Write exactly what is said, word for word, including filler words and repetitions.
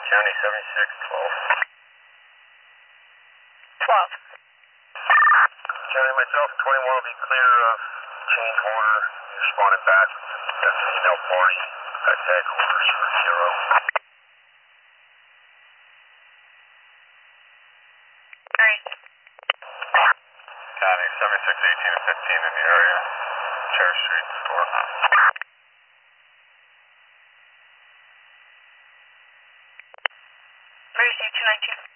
County seventy-six twelve. twelve. County myself, twenty-one will be clear of change order. You responded back with an email party at headquarters for zero. Alright. County seventy-six eighteen and fifteen in the area. Cherry Street store. Receive two nineteen.